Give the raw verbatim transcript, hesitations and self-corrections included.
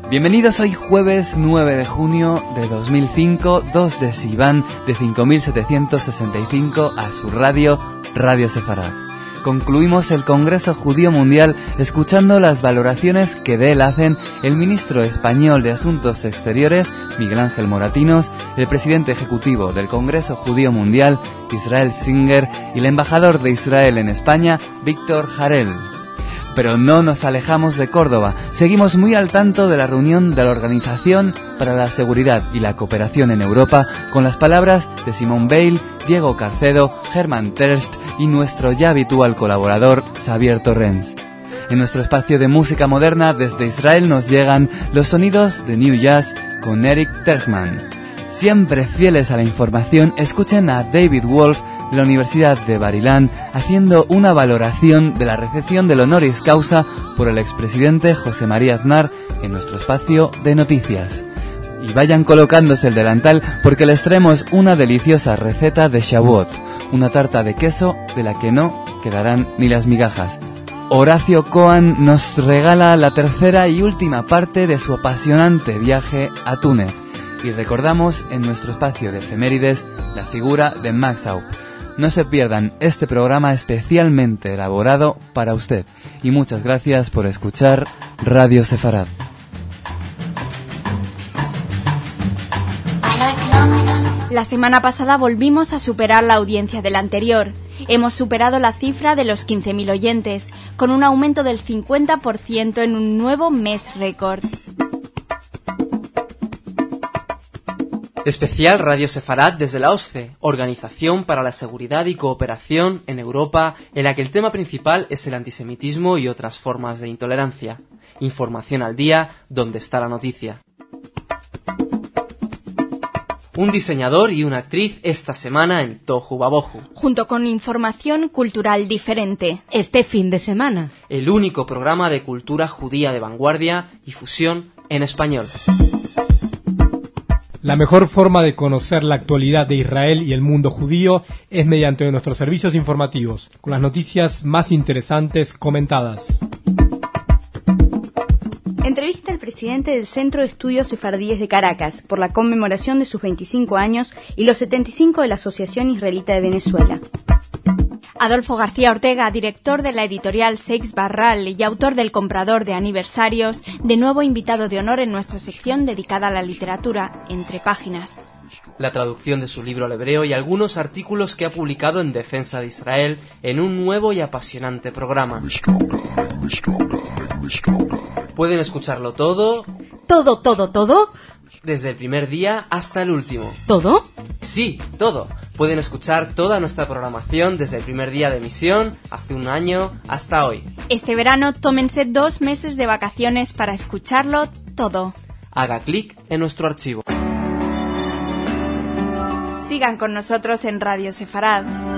Bienvenidos hoy jueves nueve de junio de dos mil cinco, dos de Sivan de cinco mil setecientos sesenta y cinco a su radio, Radio Sefarad. Concluimos el Congreso Judío Mundial escuchando las valoraciones que de él hacen el ministro español de Asuntos Exteriores, Miguel Ángel Moratinos, el presidente ejecutivo del Congreso Judío Mundial, Israel Singer, y el embajador de Israel en España, Víctor Harel. Pero no nos alejamos de Córdoba, seguimos muy al tanto de la reunión de la Organización para la Seguridad y la Cooperación en Europa con las palabras de Simone Veil, Diego Carcedo, Germán Terst y nuestro ya habitual colaborador Xavier Torrens. En nuestro espacio de música moderna desde Israel nos llegan los sonidos de New Jazz con Eric Tergman. Siempre fieles a la información, escuchen a David Wolf de la Universidad de Bar-Ilan haciendo una valoración de la recepción del honoris causa por el expresidente José María Aznar en nuestro espacio de noticias. Y vayan colocándose el delantal porque les traemos una deliciosa receta de Shavuot, una tarta de queso de la que no quedarán ni las migajas. Horacio Cohen nos regala la tercera y última parte de su apasionante viaje a Túnez. Y recordamos en nuestro espacio de efemérides la figura de Max Aub. No se pierdan este programa especialmente elaborado para usted. Y muchas gracias por escuchar Radio Sefarad. La semana pasada volvimos a superar la audiencia del anterior. Hemos superado la cifra de los quince mil oyentes, con un aumento del cincuenta por ciento en un nuevo mes récord. Especial Radio Sefarad desde la O S C E, Organización para la Seguridad y Cooperación en Europa, en la que el tema principal es el antisemitismo y otras formas de intolerancia. Información al día, donde está la noticia. Un diseñador y una actriz esta semana en Tohu Vabohu. Junto con información cultural diferente. Este fin de semana. El único programa de cultura judía de vanguardia y fusión en español. La mejor forma de conocer la actualidad de Israel y el mundo judío es mediante nuestros servicios informativos, con las noticias más interesantes comentadas. Entrevista al presidente del Centro de Estudios Sefardíes de Caracas por la conmemoración de sus veinticinco años y los setenta y cinco de la Asociación Israelita de Venezuela. Adolfo García Ortega, director de la editorial Seix Barral y autor del Comprador de Aniversarios, de nuevo invitado de honor en nuestra sección dedicada a la literatura, Entre Páginas. La traducción de su libro al hebreo y algunos artículos que ha publicado en defensa de Israel en un nuevo y apasionante programa. Pueden escucharlo todo... ¿Todo, todo, todo? Desde el primer día hasta el último. ¿Todo? Sí, todo. Pueden escuchar toda nuestra programación desde el primer día de emisión, hace un año, hasta hoy. Este verano tómense dos meses de vacaciones para escucharlo todo. Haga clic en nuestro archivo. Sigan con nosotros en Radio Sefarad.